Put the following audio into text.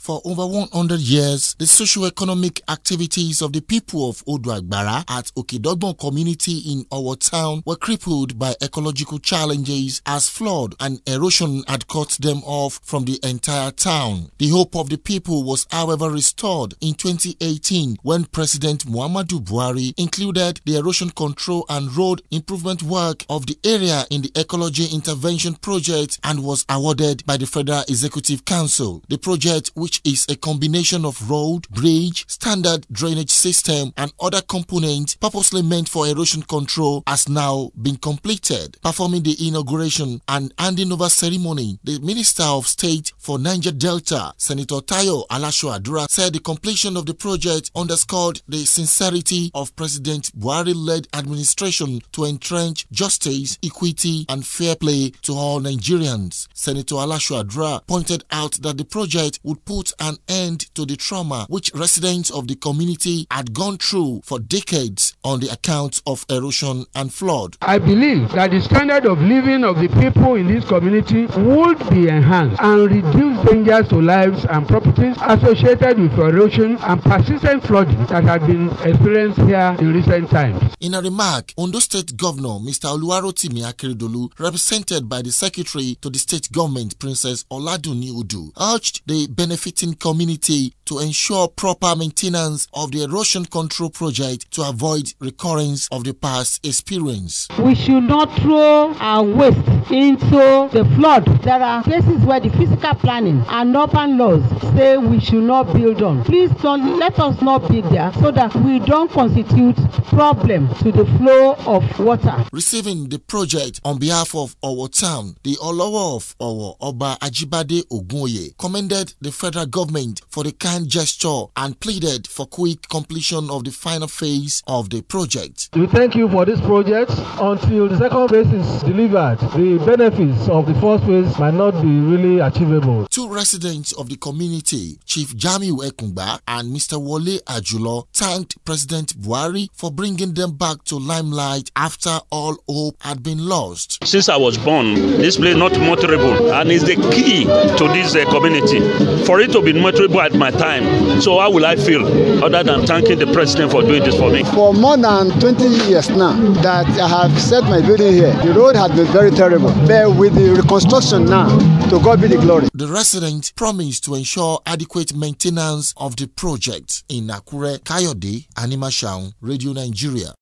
For over 100 years, the socio-economic activities of the people of Odo-Agbara at Okedogbon community in Owo town were crippled by ecological challenges as flood and erosion had cut them off from the entire town. The hope of the people was, however, restored in 2018 when President Muhammadu Buhari included the erosion control and road improvement work of the area in the Ecology Intervention Project and was awarded by the Federal Executive Council. The project, which is a combination of road, bridge, standard drainage system and other components purposely meant for erosion control, has now been completed. Performing the inauguration and handing over ceremony, the Minister of State for Niger Delta, Senator Tayo Alasho-Adura, said the completion of the project underscored the sincerity of President Buhari-led administration to entrench justice, equity and fair play to all Nigerians. Senator Alasho-Adura pointed out that the project would put an end to the trauma which residents of the community had gone through for decades on the account of erosion and flood. I believe that the standard of living of the people in this community would be enhanced and reduce dangers to lives and properties associated with erosion and persistent flooding that had been experienced here in recent times. In a remark, Ondo State Governor Mr. Oluwarotimi Akeredolu, represented by the Secretary to the State Government Princess Oladunni Udu, urged the benefiting community to ensure proper maintenance of the erosion control project to avoid recurrence of the past experience. We should not throw our waste into the flood. There are cases where the physical planning and urban laws say we should not build on. Please let us not build there so that we don't constitute problem to the flow of water. Receiving the project on behalf of Owo Town, the Olowo of Owo, Oba Ajibade Ogunye, commended the federal government for the kind gesture and pleaded for quick completion of the final phase of the project. We thank you for this project. Until the second phase is delivered, the benefits of the first phase might not be really achievable. Two residents of the community, Chief Jamiu Ekungba and Mr. Wole Ajulo, thanked President Buhari for bringing them back to limelight after all hope had been lost. Since I was born, this place is not motorable and is the key to this community. For it to be motorable at my time, so how will I feel other than thanking the president for doing this for me? For more than 20 years now that I have set my building here, the road has been very terrible. But with the reconstruction now, to God be the glory. The residents promised to ensure adequate maintenance of the project. In Akure, Kayode Animashaun, Radio Nigeria.